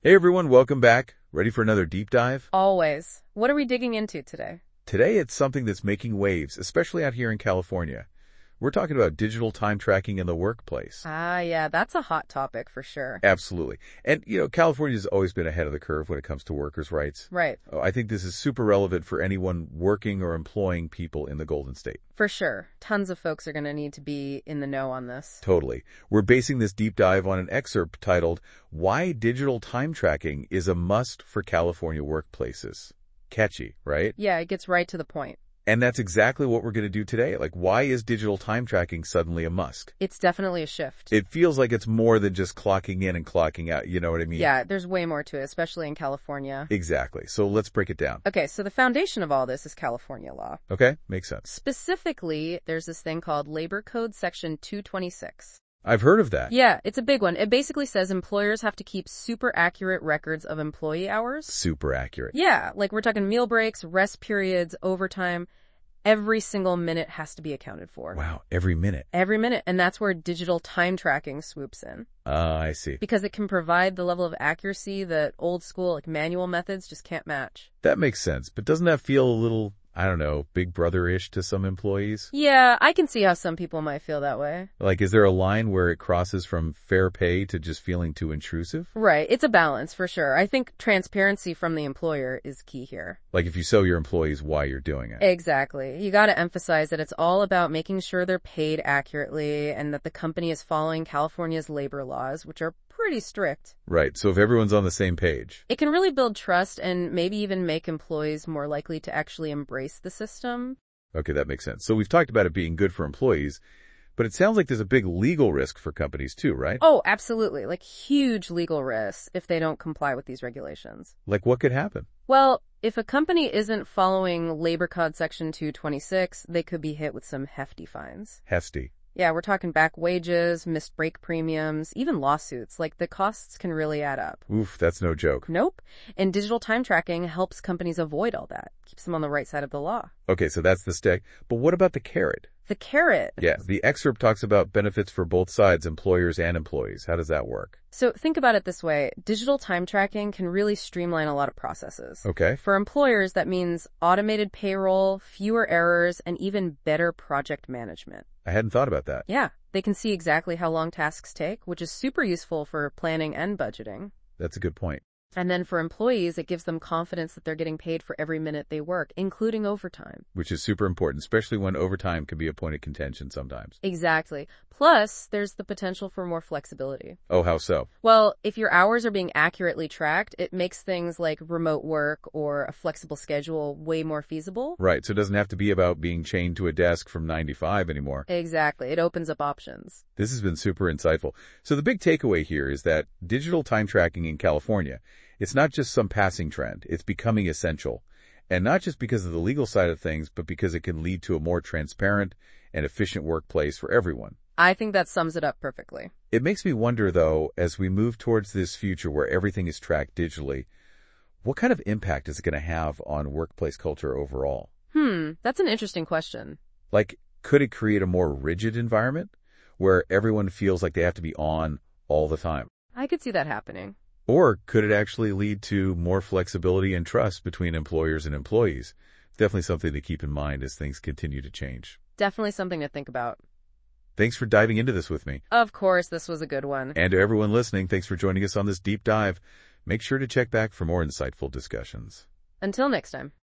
Hey everyone, welcome back. Ready for another deep dive? Always. What are we digging into today? Today it's something that's making waves, especially out here in California. We're talking about digital time tracking in the workplace. Yeah, that's a hot topic for sure. Absolutely. And, California's always been ahead of the curve when it comes to workers' rights. Right. I think this is super relevant for anyone working or employing people in the Golden State. For sure. Tons of folks are going to need to be in the know on this. Totally. We're basing this deep dive on an excerpt titled, Why Digital Time Tracking is a Must for California Workplaces. Catchy, right? Yeah, it gets right to the point. And that's exactly what we're going to do today. Like, why is digital time tracking suddenly a must? It's definitely a shift. It feels like it's more than just clocking in and clocking out. You know what I mean? Yeah, there's way more to it, especially in California. Exactly. So let's break it down. Okay, so the foundation of all this is California law. Okay? Makes sense. Specifically, there's this thing called Labor Code Section 226. I've heard of that. Yeah, it's a big one. It basically says employers have to keep super accurate records of employee hours. Super accurate. Yeah, like we're talking meal breaks, rest periods, overtime. Every single minute has to be accounted for. Wow, every minute. Every minute. And that's where digital time tracking swoops in. I see. Because it can provide the level of accuracy that old school, manual methods just can't match. That makes sense. But doesn't that feel a little, Big Brother-ish to some employees? Yeah, I can see how some people might feel that way. Like, is there a line where it crosses from fair pay to just feeling too intrusive? Right. It's a balance for sure. I think transparency from the employer is key here. Like if you show your employees why you're doing it. Exactly. You got to emphasize that it's all about making sure they're paid accurately and that the company is following California's labor laws, which are pretty strict. Right. So if everyone's on the same page. It can really build trust and maybe even make employees more likely to actually embrace the system. Okay, that makes sense. So we've talked about it being good for employees, but it sounds like there's a big legal risk for companies too, right? Oh, absolutely. Huge legal risks if they don't comply with these regulations. Like what could happen? Well, if a company isn't following Labor Code Section 226, they could be hit with some hefty fines. Hefty. Yeah, we're talking back wages, missed break premiums, even lawsuits. The costs can really add up. Oof, that's no joke. Nope. And digital time tracking helps companies avoid all that. Keeps them on the right side of the law. Okay, so that's the stick. But what about the carrot? The carrot. Yeah, the excerpt talks about benefits for both sides, employers and employees. How does that work? So think about it this way. Digital time tracking can really streamline a lot of processes. Okay. For employers, that means automated payroll, fewer errors, and even better project management. I hadn't thought about that. Yeah, they can see exactly how long tasks take, which is super useful for planning and budgeting. That's a good point. And then for employees, it gives them confidence that they're getting paid for every minute they work, including overtime. Which is super important, especially when overtime can be a point of contention sometimes. Exactly. Plus, there's the potential for more flexibility. Oh, how so? Well, if your hours are being accurately tracked, it makes things like remote work or a flexible schedule way more feasible. Right, so it doesn't have to be about being chained to a desk from 9 to 5 anymore. Exactly. It opens up options. This has been super insightful. So the big takeaway here is that digital time tracking in California, it's not just some passing trend. It's becoming essential. And not just because of the legal side of things, but because it can lead to a more transparent and efficient workplace for everyone. I think that sums it up perfectly. It makes me wonder, though, as we move towards this future where everything is tracked digitally, what kind of impact is it going to have on workplace culture overall? That's an interesting question. Like, could it create a more rigid environment where everyone feels like they have to be on all the time? I could see that happening. Or could it actually lead to more flexibility and trust between employers and employees? It's definitely something to keep in mind as things continue to change. Definitely something to think about. Thanks for diving into this with me. Of course, this was a good one. And to everyone listening, thanks for joining us on this deep dive. Make sure to check back for more insightful discussions. Until next time.